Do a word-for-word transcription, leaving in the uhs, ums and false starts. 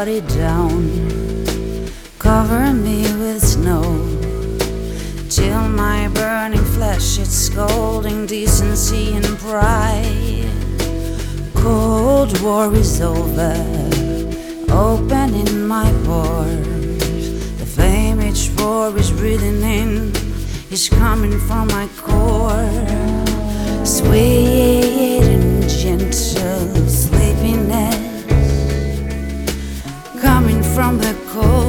body down, cover me with snow, till my burning flesh it's scalding decency and pride. Cold war is over, opening my pores. The flame each war is breathing in is coming from my core. Sweet and gentle sleepiness coming from the cold.